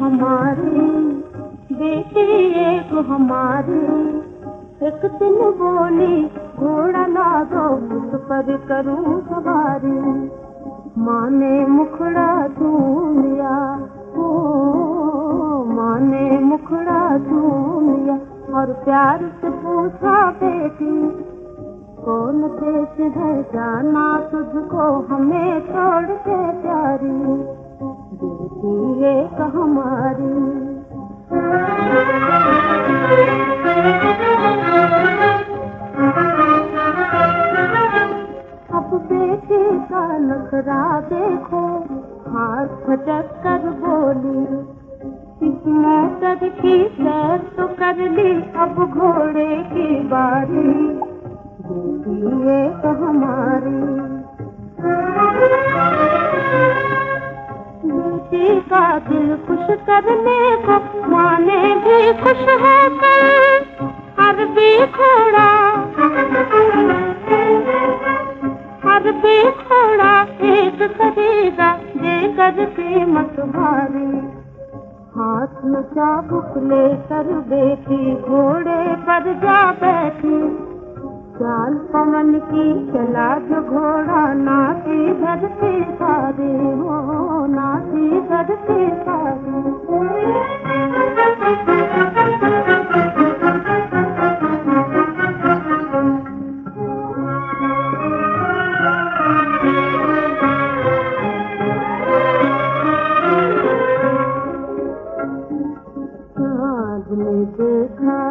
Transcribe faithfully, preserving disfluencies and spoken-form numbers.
हमारी बेटी एक हमारी। एक दिन बोली घोड़ा ला दो उस पर करूं सवारी। माँ ने मुखड़ा चूम लिया, ओ माँ ने मुखड़ा चूम लिया और प्यार से पूछा बेटी कौन देश है जाना तुझको हमें छोड़ के प्यारी। बेटी एक हमारी। अब बेटी का नखरा देखो, हाथ झटक कर बोली इस मोटर की सैर तो कर ली अब घोड़े की बारी। बेटी एक हमारी। बेटी का दिल खुश करने को माँ ने भी खुश होकर अरबी घोड़ा अरबी घोड़ा एक खरीदा देकर कीमत भारी। हाथ में चाबुक लेकर बेटी घोड़े पर जा बैठी। चाल पवन की चला जो घोड़ा नाची धरती सारी, हो नाची धरती सारी। चाँद ने देखा